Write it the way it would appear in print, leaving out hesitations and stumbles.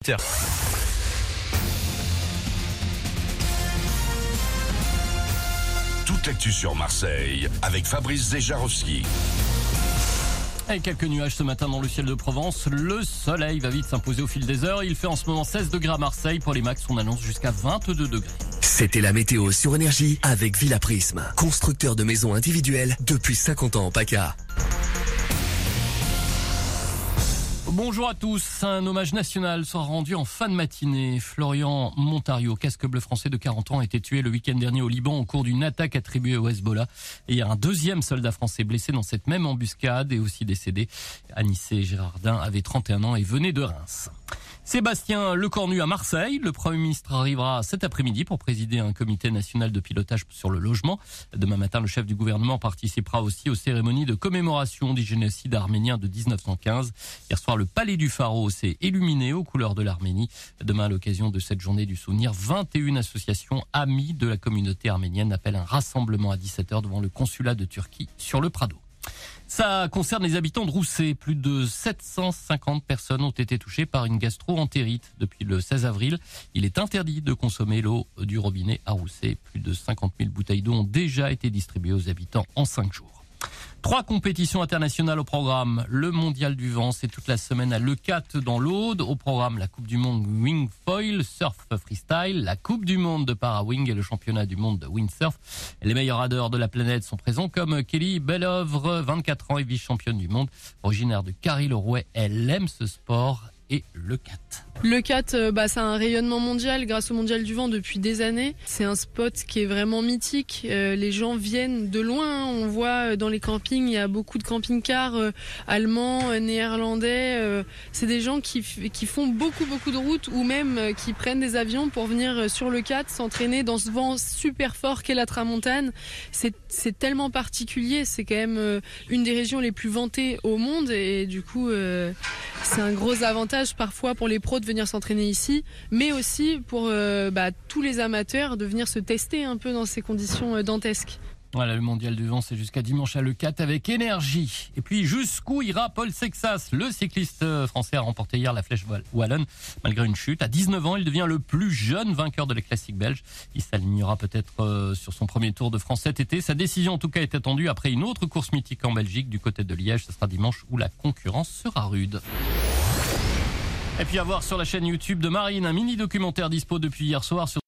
8h. Toute l'actu sur Marseille avec Fabrice Zejarowski. Avec quelques nuages ce matin dans le ciel de Provence, le soleil va vite s'imposer au fil des heures. Il fait en ce moment 16 degrés à Marseille. Pour les max, on annonce jusqu'à 22 degrés. C'était la météo sur Énergie avec Villa Prisme, constructeur de maisons individuelles depuis 50 ans en PACA. Bonjour à tous. Un hommage national sera rendu en fin de matinée. Florian Montario, casque bleu français de 40 ans, a été tué le week-end dernier au Liban au cours d'une attaque attribuée au Hezbollah. Et il y a un deuxième soldat français blessé dans cette même embuscade et aussi décédé. Anicet Gérardin avait 31 ans et venait de Reims. Sébastien Lecornu à Marseille. Le Premier ministre arrivera cet après-midi pour présider un comité national de pilotage sur le logement. Demain matin, le chef du gouvernement participera aussi aux cérémonies de commémoration du génocide arménien de 1915. Hier soir, le palais du Pharaon s'est illuminé aux couleurs de l'Arménie. Demain, à l'occasion de cette journée du souvenir, 21 associations amies de la communauté arménienne appellent un rassemblement à 17h devant le consulat de Turquie sur le Prado. Ça concerne les habitants de Roussé. Plus de 750 personnes ont été touchées par une gastro-entérite depuis le 16 avril. Il est interdit de consommer l'eau du robinet à Roussé. Plus de 50 000 bouteilles d'eau ont déjà été distribuées aux habitants en 5 jours. 3 compétitions internationales au programme. Le mondial du vent, c'est toute la semaine à Leucate dans l'Aude. Au programme, la Coupe du monde Wing Foil, Surf Freestyle, la Coupe du monde de Para-Wing et le championnat du monde de Windsurf. Les meilleurs radeurs de la planète sont présents comme Kelly Bellovre, 24 ans et vice-championne du monde. Originaire de Carry-le-Rouet, elle aime ce sport et Leucate. Leucate, ça a un rayonnement mondial grâce au mondial du vent depuis des années. C'est un spot qui est vraiment mythique. Les gens viennent de loin. On voit dans les campings, il y a beaucoup de camping-cars allemands, néerlandais. C'est des gens qui font beaucoup de routes ou même qui prennent des avions pour venir sur Leucate s'entraîner dans ce vent super fort qu'est la tramontane. C'est tellement particulier. C'est quand même une des régions les plus vantées au monde et du coup, c'est un gros avantage parfois pour les pros de venir s'entraîner ici, mais aussi pour tous les amateurs de venir se tester un peu dans ces conditions dantesques. Voilà, le mondial du vent, c'est jusqu'à dimanche à Leucate avec Énergie. Et puis, jusqu'où ira Paul Sexas? Le cycliste français a remporté hier la Flèche Wallonne malgré une chute. À 19 ans, il devient le plus jeune vainqueur de la classique belge. Il s'alignera peut-être sur son premier Tour de France cet été. Sa décision, en tout cas, est attendue après une autre course mythique en Belgique du côté de Liège. Ce sera dimanche où la concurrence sera rude. Et puis à voir sur la chaîne YouTube de Marine, un mini documentaire dispo depuis hier soir sur